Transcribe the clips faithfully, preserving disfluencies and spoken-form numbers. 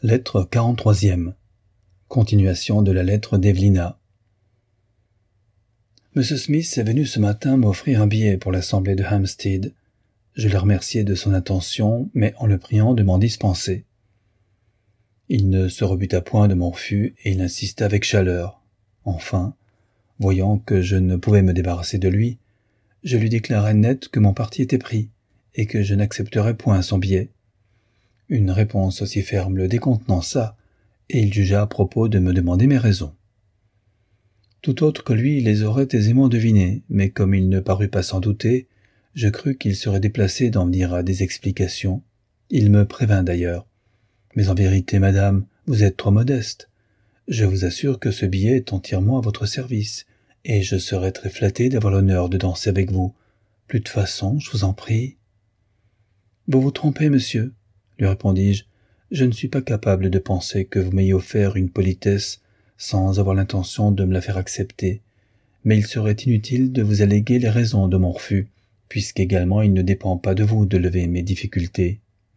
Lettre quarante-troisième. Continuation de la lettre d'Evelina. Monsieur Smith est venu ce matin m'offrir un billet pour l'assemblée de Hampstead. Je le remerciai de son attention, mais en le priant de m'en dispenser. Il ne se rebuta point de mon refus et il insista avec chaleur. Enfin, voyant que je ne pouvais me débarrasser de lui, je lui déclarai net que mon parti était pris et que je n'accepterais point son billet. Une réponse aussi ferme le décontenança, et il jugea à propos de me demander mes raisons. Tout autre que lui les aurait aisément devinées, mais comme il ne parut pas s'en douter, je crus qu'il serait déplacé d'en venir à des explications. Il me prévint d'ailleurs. « Mais en vérité, madame, vous êtes trop modeste. Je vous assure que ce billet est entièrement à votre service, et je serais très flatté d'avoir l'honneur de danser avec vous. Plus de façon, je vous en prie. »« Vous vous trompez, monsieur, » lui répondis-je. « Je ne suis pas capable de penser que vous m'ayez offert une politesse sans avoir l'intention de me la faire accepter, mais il serait inutile de vous alléguer les raisons de mon refus, puisqu'également il ne dépend pas de vous de lever mes difficultés. »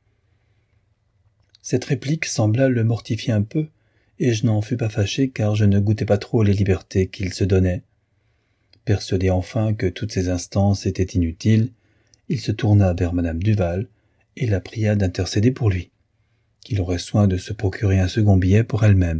Cette réplique sembla le mortifier un peu, et je n'en fus pas fâché car je ne goûtais pas trop les libertés qu'il se donnait. Persuadé enfin que toutes ces instances étaient inutiles, il se tourna vers madame Duval et la pria d'intercéder pour lui, qu'il aurait soin de se procurer un second billet pour elle-même.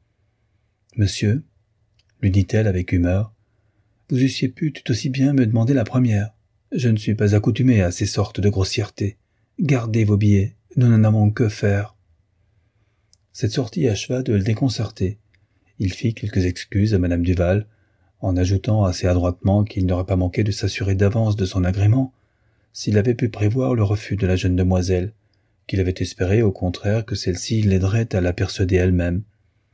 « Monsieur, lui dit-elle avec humeur, vous eussiez pu tout aussi bien me demander la première. Je ne suis pas accoutumé à ces sortes de grossièretés. Gardez vos billets, nous n'en avons que faire. » Cette sortie acheva de le déconcerter. Il fit quelques excuses à madame Duval, en ajoutant assez adroitement qu'il n'aurait pas manqué de s'assurer d'avance de son agrément, s'il avait pu prévoir le refus de la jeune demoiselle, qu'il avait espéré au contraire que celle-ci l'aiderait à la persuader elle-même.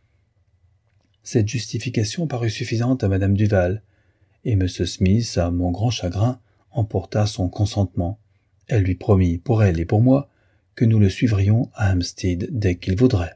Cette justification parut suffisante à madame Duval, et M. Smith, à mon grand chagrin, emporta son consentement. Elle lui promit, pour elle et pour moi, que nous le suivrions à Hampstead dès qu'il voudrait.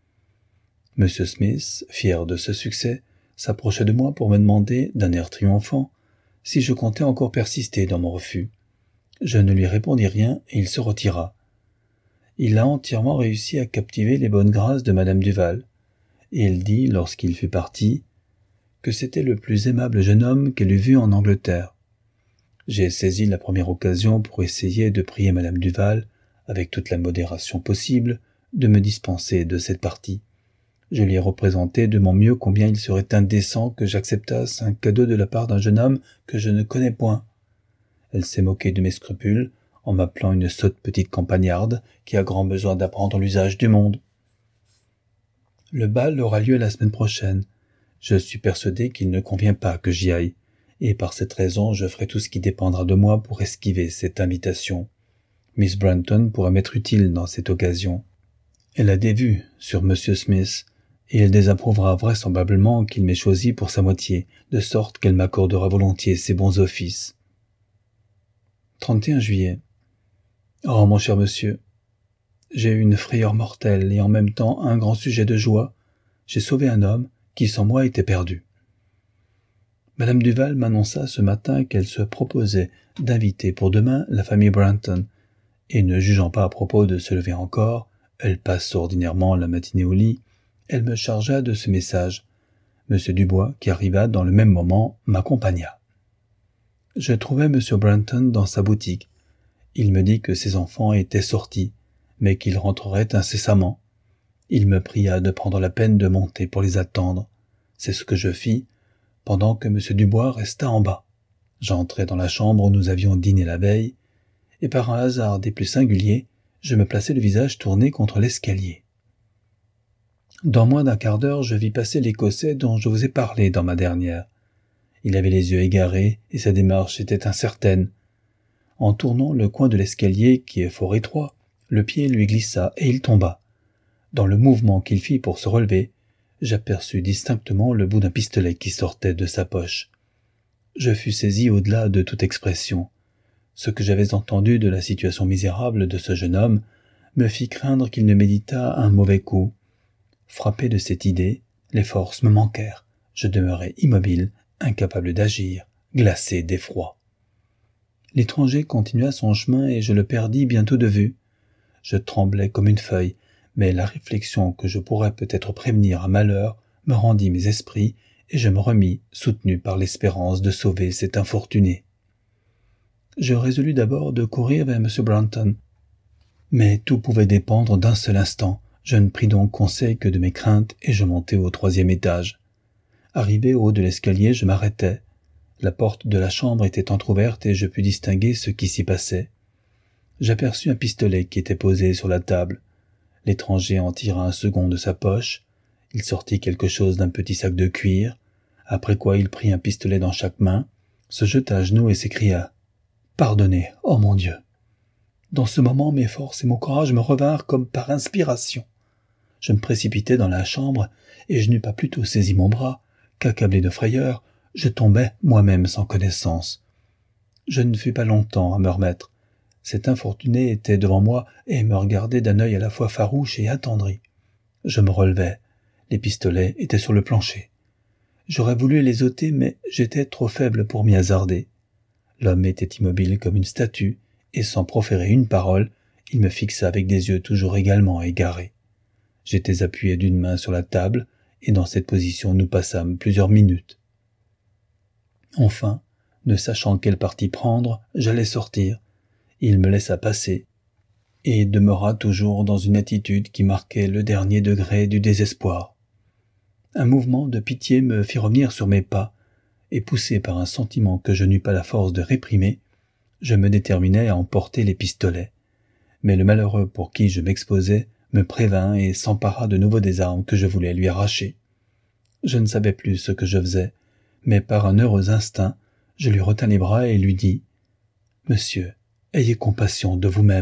M. Smith, fier de ce succès, s'approcha de moi pour me demander, d'un air triomphant, si je comptais encore persister dans mon refus. Je ne lui répondis rien et il se retira. Il a entièrement réussi à captiver les bonnes grâces de madame Duval, et elle dit, lorsqu'il fut parti, que c'était le plus aimable jeune homme qu'elle eût vu en Angleterre. J'ai saisi la première occasion pour essayer de prier madame Duval, avec toute la modération possible, de me dispenser de cette partie. Je lui ai représenté de mon mieux combien il serait indécent que j'acceptasse un cadeau de la part d'un jeune homme que je ne connais point. Elle s'est moquée de mes scrupules, en m'appelant une sotte petite campagnarde qui a grand besoin d'apprendre l'usage du monde. Le bal aura lieu la semaine prochaine. Je suis persuadé qu'il ne convient pas que j'y aille, et par cette raison je ferai tout ce qui dépendra de moi pour esquiver cette invitation. Miss Brunton pourra m'être utile dans cette occasion. Elle a des vues sur M. Smith, et elle désapprouvera vraisemblablement qu'il m'ait choisi pour sa moitié, de sorte qu'elle m'accordera volontiers ses bons offices. trente et un juillet. Oh, mon cher monsieur, j'ai eu une frayeur mortelle et en même temps un grand sujet de joie. J'ai sauvé un homme qui, sans moi, était perdu. Madame Duval m'annonça ce matin qu'elle se proposait d'inviter pour demain la famille Brunton, et ne jugeant pas à propos de se lever encore, elle passe ordinairement la matinée au lit, elle me chargea de ce message. Monsieur Dubois, qui arriva dans le même moment, m'accompagna. Je trouvai M. Brunton dans sa boutique. Il me dit que ses enfants étaient sortis, mais qu'ils rentreraient incessamment. Il me pria de prendre la peine de monter pour les attendre. C'est ce que je fis, pendant que M. Dubois resta en bas. J'entrai dans la chambre où nous avions dîné la veille, et par un hasard des plus singuliers, je me plaçai le visage tourné contre l'escalier. Dans moins d'un quart d'heure, je vis passer l'Écossais dont je vous ai parlé dans ma dernière. Il avait les yeux égarés et sa démarche était incertaine. En tournant le coin de l'escalier, qui est fort étroit, le pied lui glissa et il tomba. Dans le mouvement qu'il fit pour se relever, j'aperçus distinctement le bout d'un pistolet qui sortait de sa poche. Je fus saisi au-delà de toute expression. Ce que j'avais entendu de la situation misérable de ce jeune homme me fit craindre qu'il ne méditât un mauvais coup. Frappé de cette idée, les forces me manquèrent. Je demeurai immobile, incapable d'agir, glacé d'effroi. L'étranger continua son chemin et je le perdis bientôt de vue. Je tremblais comme une feuille, mais la réflexion que je pourrais peut-être prévenir un malheur me rendit mes esprits et je me remis, soutenu par l'espérance de sauver cet infortuné. Je résolus d'abord de courir vers M. Brunton, mais tout pouvait dépendre d'un seul instant. Je ne pris donc conseil que de mes craintes et je montai au troisième étage. Arrivé au haut de l'escalier, je m'arrêtai. La porte de la chambre était entr'ouverte et je pus distinguer ce qui s'y passait. J'aperçus un pistolet qui était posé sur la table. L'étranger en tira un second de sa poche. Il sortit quelque chose d'un petit sac de cuir, après quoi il prit un pistolet dans chaque main, se jeta à genoux et s'écria « Pardonnez, oh mon Dieu !» Dans ce moment, mes forces et mon courage me revinrent comme par inspiration. Je me précipitai dans la chambre et je n'eus pas plutôt saisi mon bras qu'accablé de frayeur, je tombai moi-même sans connaissance. Je ne fus pas longtemps à me remettre. Cet infortuné était devant moi et me regardait d'un œil à la fois farouche et attendri. Je me relevai. Les pistolets étaient sur le plancher. J'aurais voulu les ôter, mais j'étais trop faible pour m'y hasarder. L'homme était immobile comme une statue, et sans proférer une parole, il me fixa avec des yeux toujours également égarés. J'étais appuyé d'une main sur la table, et dans cette position nous passâmes plusieurs minutes. Enfin, ne sachant quel parti prendre, j'allais sortir. Il me laissa passer, et demeura toujours dans une attitude qui marquait le dernier degré du désespoir. Un mouvement de pitié me fit revenir sur mes pas, et poussé par un sentiment que je n'eus pas la force de réprimer, je me déterminai à emporter les pistolets. Mais le malheureux pour qui je m'exposais me prévint et s'empara de nouveau des armes que je voulais lui arracher. Je ne savais plus ce que je faisais, mais par un heureux instinct, je lui retins les bras et lui dis « Monsieur, ayez compassion de vous-même. »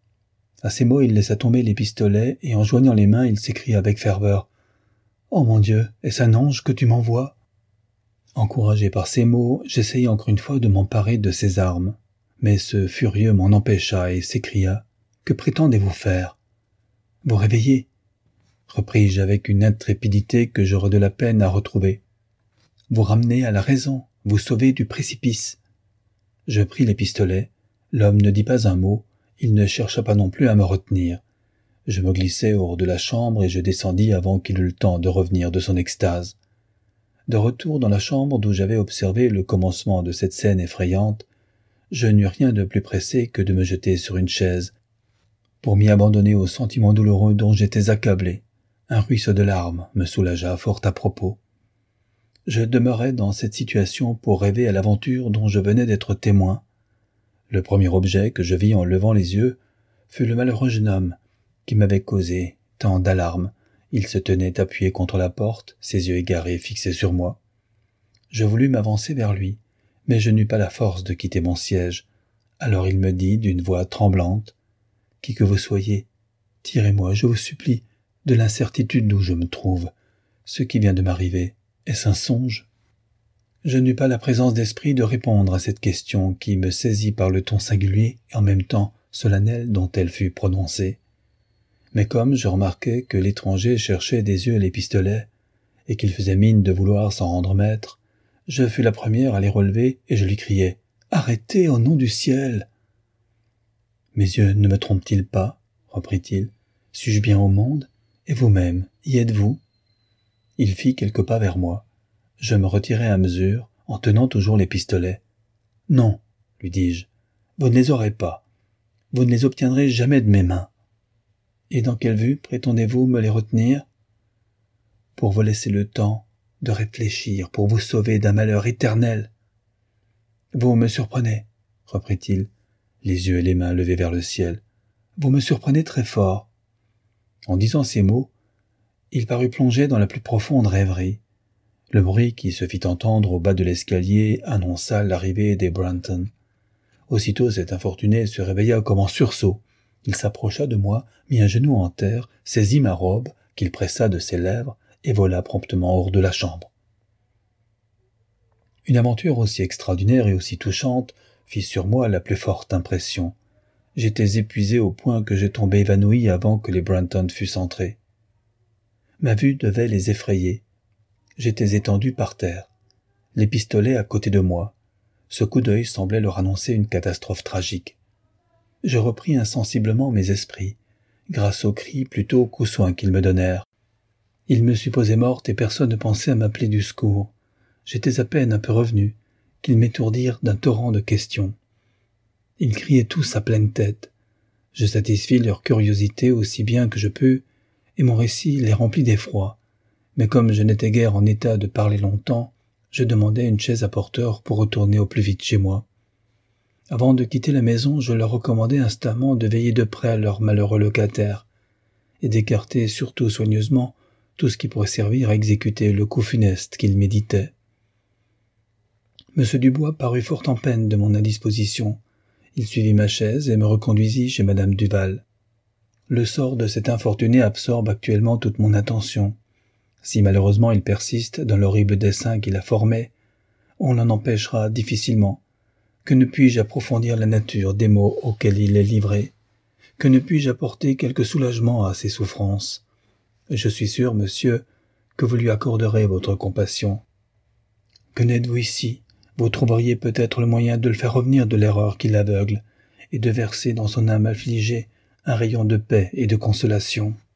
À ces mots, il laissa tomber les pistolets et en joignant les mains, il s'écria avec ferveur « Oh mon Dieu, est-ce un ange que tu m'envoies ?» Encouragé par ces mots, j'essayai encore une fois de m'emparer de ces armes, mais ce furieux m'en empêcha et s'écria « Que prétendez-vous faire ?»« Vous réveiller ?» repris-je avec une intrépidité que j'aurais de la peine à retrouver. « Vous ramener à la raison, vous sauver du précipice. » Je pris les pistolets. L'homme ne dit pas un mot, il ne chercha pas non plus à me retenir. Je me glissai hors de la chambre et je descendis avant qu'il eût le temps de revenir de son extase. De retour dans la chambre d'où j'avais observé le commencement de cette scène effrayante, je n'eus rien de plus pressé que de me jeter sur une chaise, pour m'y abandonner aux sentiments douloureux dont j'étais accablé. Un ruisseau de larmes me soulagea fort à propos. Je demeurai dans cette situation pour rêver à l'aventure dont je venais d'être témoin. Le premier objet que je vis en levant les yeux fut le malheureux jeune homme qui m'avait causé tant d'alarmes. Il se tenait appuyé contre la porte, ses yeux égarés fixés sur moi. Je voulus m'avancer vers lui, mais je n'eus pas la force de quitter mon siège. Alors il me dit d'une voix tremblante « Qui que vous soyez, tirez-moi, je vous supplie, de l'incertitude où je me trouve. Ce qui vient de m'arriver, est-ce un songe ?» Je n'eus pas la présence d'esprit de répondre à cette question qui me saisit par le ton singulier et en même temps solennel dont elle fut prononcée. Mais comme je remarquai que l'étranger cherchait des yeux les pistolets, et qu'il faisait mine de vouloir s'en rendre maître, je fus la première à les relever et je lui criai « Arrêtez au nom du ciel !»« Mes yeux ne me trompent-ils pas ?» reprit-il. « Suis-je bien au monde? Et vous-même, y êtes-vous » Il fit quelques pas vers moi. Je me retirai à mesure, en tenant toujours les pistolets. « Non, lui dis-je, vous ne les aurez pas. Vous ne les obtiendrez jamais de mes mains. » Et dans quelle vue prétendez-vous me les retenir? Pour vous laisser le temps de réfléchir, pour vous sauver d'un malheur éternel. Vous me surprenez, reprit-il, les yeux et les mains levés vers le ciel. Vous me surprenez très fort. En disant ces mots, il parut plongé dans la plus profonde rêverie. Le bruit qui se fit entendre au bas de l'escalier annonça l'arrivée des Brunton. Aussitôt cet infortuné se réveilla comme en sursaut. Il s'approcha de moi, mit un genou en terre, saisit ma robe, qu'il pressa de ses lèvres, et vola promptement hors de la chambre. Une aventure aussi extraordinaire et aussi touchante fit sur moi la plus forte impression. J'étais épuisé au point que je tombais évanoui avant que les Brunton fussent entrés. Ma vue devait les effrayer. J'étais étendu par terre, les pistolets à côté de moi. Ce coup d'œil semblait leur annoncer une catastrophe tragique. Je repris insensiblement mes esprits, grâce aux cris plutôt qu'aux soins qu'ils me donnèrent. Ils me supposaient morte et personne ne pensait à m'appeler du secours. J'étais à peine un peu revenu, qu'ils m'étourdirent d'un torrent de questions. Ils criaient tous à pleine tête. Je satisfis leur curiosité aussi bien que je pus, et mon récit les remplit d'effroi. Mais comme je n'étais guère en état de parler longtemps, je demandai une chaise à porteur pour retourner au plus vite chez moi. Avant de quitter la maison, je leur recommandai instamment de veiller de près à leur malheureux locataire, et d'écarter surtout soigneusement tout ce qui pourrait servir à exécuter le coup funeste qu'ils méditaient. Monsieur Dubois parut fort en peine de mon indisposition. Il suivit ma chaise et me reconduisit chez madame Duval. Le sort de cet infortuné absorbe actuellement toute mon attention. Si malheureusement il persiste dans l'horrible dessein qu'il a formé, on l'en empêchera difficilement. Que ne puis-je approfondir la nature des maux auxquels il est livré? Que ne puis-je apporter quelque soulagement à ses souffrances? Je suis sûr, monsieur, que vous lui accorderez votre compassion. Que n'êtes-vous ici? Vous trouveriez peut-être le moyen de le faire revenir de l'erreur qui l'aveugle, et de verser dans son âme affligée un rayon de paix et de consolation.